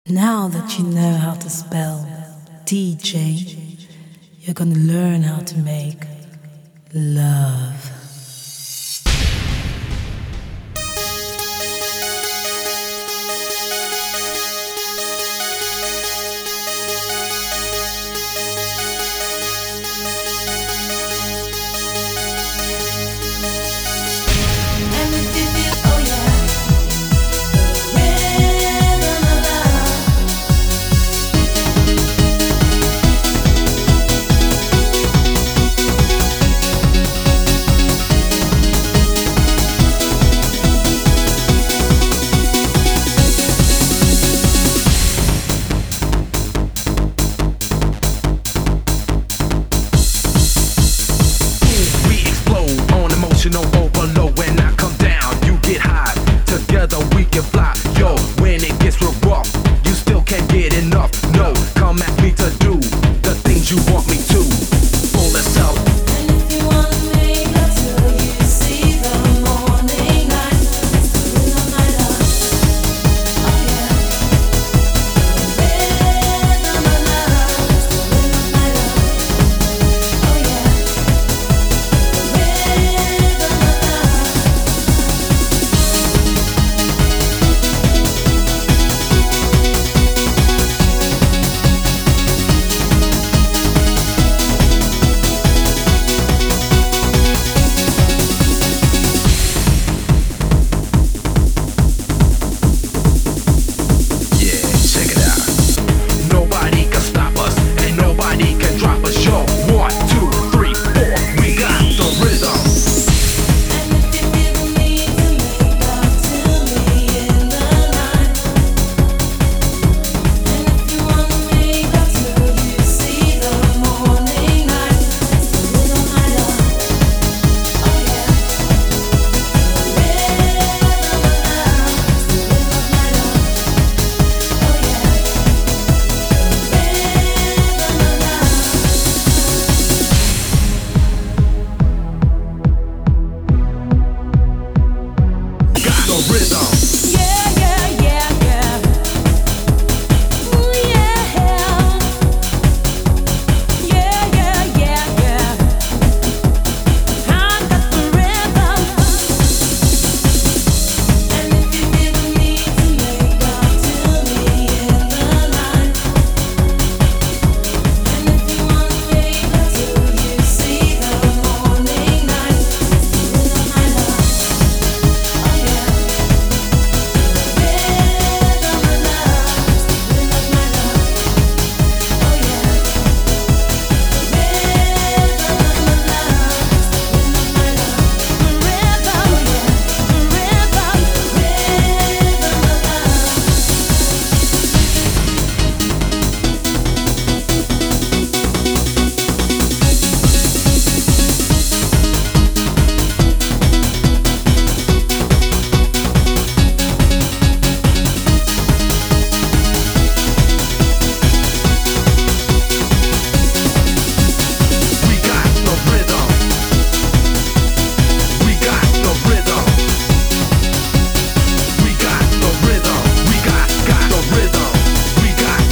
Now that you know how to spell DJ, you're gonna learn how to make love. Overload when I come down, you get high. Together we can fly. Yo, when it gets real rough, you still can't get enough.